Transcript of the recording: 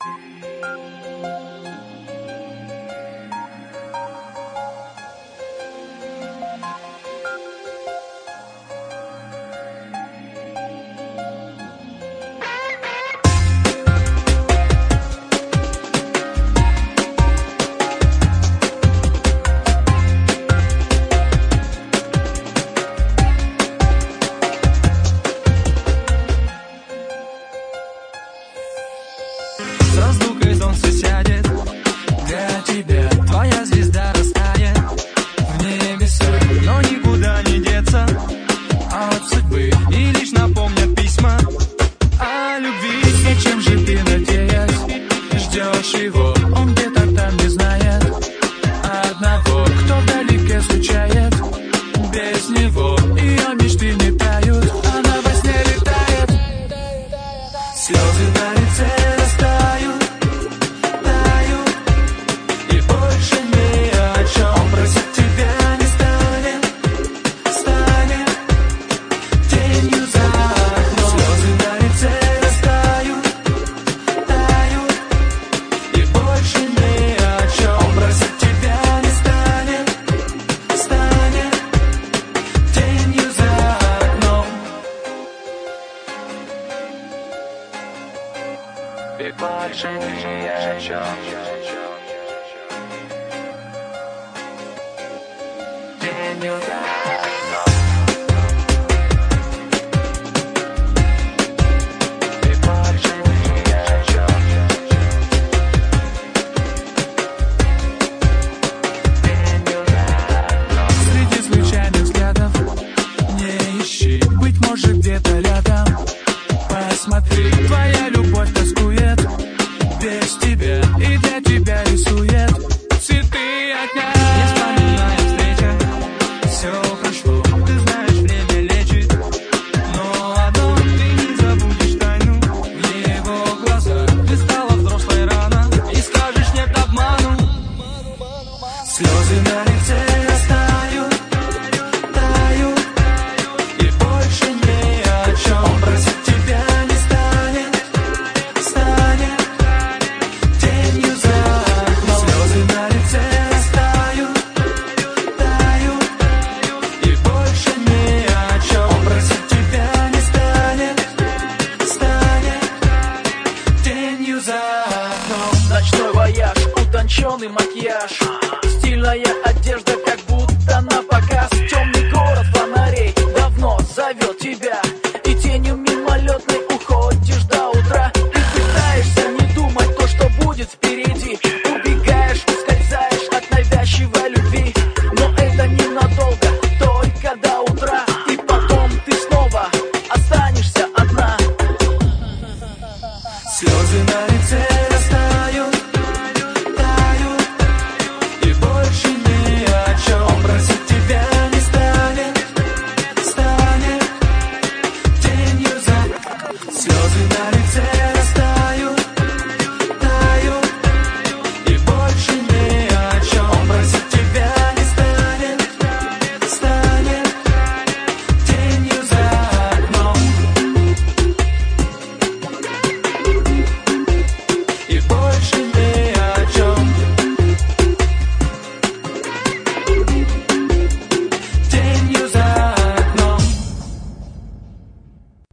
С разлукой солнце сядет, для тебя твоя звезда растает в небеса, но никуда не деться от судьбы, и лишь напомнят письма о любви. Зачем же ты, надеясь, ждешь его? Он где-то там не знает одного, кто вдалеке скучает без него. Ее мечты не тают, она во сне летает. Слезы на лице растают, тают, и больше ни о чем просить тебя не станет, станет тенью за окном. Слезы на лице растают, тают, и больше ни о чем просить тебя не станет, станет тенью за окном. И больше ни о чем. Тенью за окном. И больше ни о чем. Тенью за окном. Среди случайных взглядов не ищи, быть может где-то рядом. Посмотри, твоя любовь тоскует без тебя, и для тебя рисует цветы огня. Не вспоминая встреча, все прошло, ты знаешь, время лечит, но одно ты не забудешь тайну в его глазах. Ты стала взрослой рано и скажешь нет обману. Слезы на лице растают, тают, и больше ни о чем просить тебя не станет, станет тенью за окном. Слезы на лице растают, тают, и больше ни о чем просить тебя не станет, станет тенью за окном. Ночной вояж, утонченный макияж, стильная одежда, как будто на показ. Темный город фонарей давно зовет тебя, и тенью мимолетной уходишь до утра. Ты пытаешься не думать то, что будет впереди, убегаешь, ускользаешь от навязчивой любви, но это ненадолго, только до утра, и потом ты снова останешься одна. Слезы на лице растают, тают, и больше ни о чем просить тебя не станет, станет тенью за. Слезы на лице